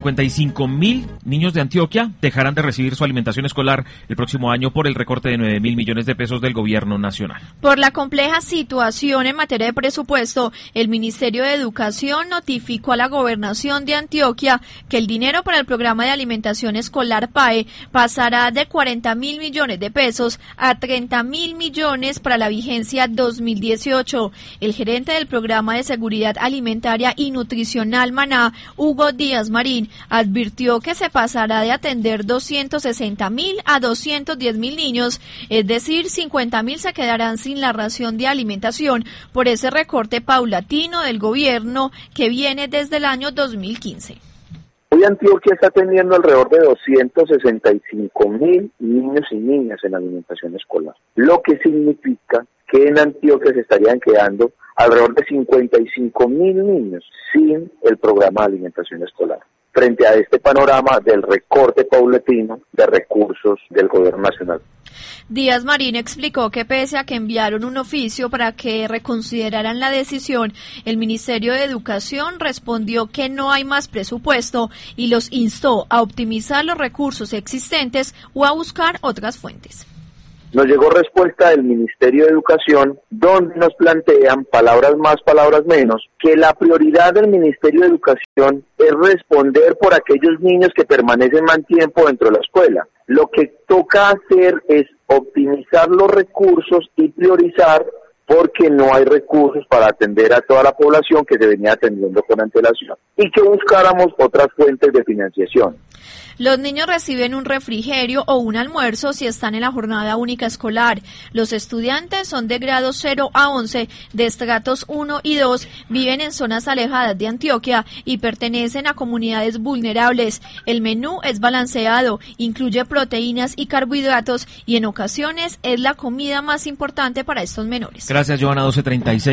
55.000 niños de Antioquia dejarán de recibir su alimentación escolar el próximo año por el recorte de 9.000 millones de pesos del gobierno nacional. Por la compleja situación en materia de presupuesto, el Ministerio de Educación notificó a la Gobernación de Antioquia que el dinero para el programa de alimentación escolar PAE pasará de 40.000 millones de pesos a 30.000 millones para la vigencia 2018. El gerente del programa de seguridad alimentaria y nutricional Maná, Hugo Díaz Marín, advirtió que se pasará de atender 260.000 a 210.000 niños, es decir, 50.000 se quedarán sin la ración de alimentación por ese recorte paulatino del gobierno que viene desde el año 2015. Hoy Antioquia está atendiendo alrededor de 265.000 niños y niñas en alimentación escolar, lo que significa que en Antioquia se estarían quedando alrededor de 55.000 niños sin el programa de alimentación escolar, frente a este panorama del recorte paulatino de recursos del gobierno nacional. Díaz Marín explicó que pese a que enviaron un oficio para que reconsideraran la decisión, el Ministerio de Educación respondió que no hay más presupuesto y los instó a optimizar los recursos existentes o a buscar otras fuentes. Nos llegó respuesta del Ministerio de Educación, donde nos plantean, palabras más, palabras menos, que la prioridad del Ministerio de Educación es responder por aquellos niños que permanecen más tiempo dentro de la escuela. Lo que toca hacer es optimizar los recursos y priorizar, porque no hay recursos para atender a toda la población que se venía atendiendo con antelación, y que buscáramos otras fuentes de financiación. Los niños reciben un refrigerio o un almuerzo si están en la jornada única escolar. Los estudiantes son de grados 0 a 11, de estratos 1 y 2, viven en zonas alejadas de Antioquia y pertenecen a comunidades vulnerables. El menú es balanceado, incluye proteínas y carbohidratos y en ocasiones es la comida más importante para estos menores. Gracias, Joana. 12:36.